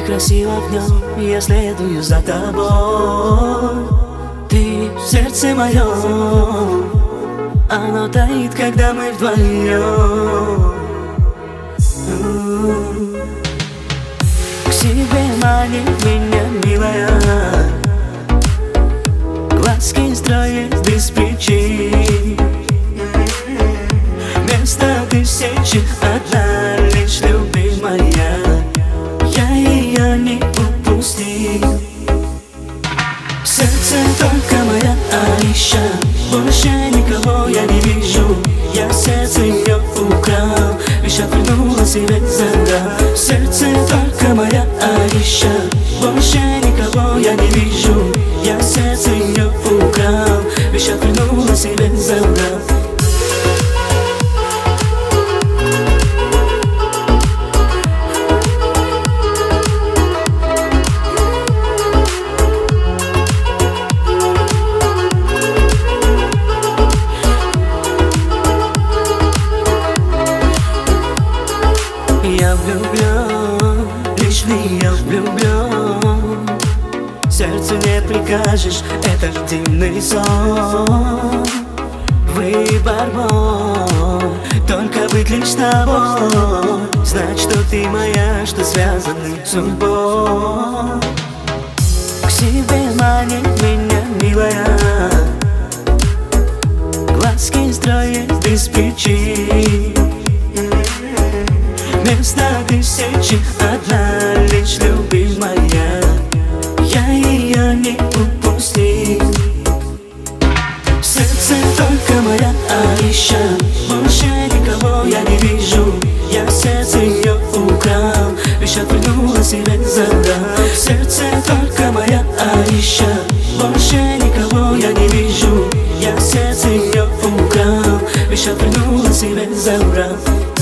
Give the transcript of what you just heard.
красиво в нем, я следую за тобой. Ты в сердце моем, оно таит, когда мы вдвоем. К себе манит меня, милая, глазки строит без причин. Вместо тысячи одна лишь любимая, я ее не упустил. В сердце только моя Аиша, больше никого я не вижу. Я сердце ее украл, лишь отвернула себе задал. В сердце только моя Аиша, больше никого я не вижу. Я сердце ее украл, лишь отвернула себе задал. Я влюблен, лишь в нее влюблен. Сердцу не прикажешь, это дивный сон. Выбор мой, только быть лишь с тобой. Знать, что ты моя, что связаны судьбой. К себе манит меня, милая, глазки строит без причин. Вместо тысячи одна лишь любимая, я ее не упустил. В сердце только моя Аиша, больше никого я не вижу. Я сердце ее украл, лишь отвернула себе задал. В сердце только моя Аиша, больше никого я не вижу. Я сердце ее украл, лишь отвернула себе забрал.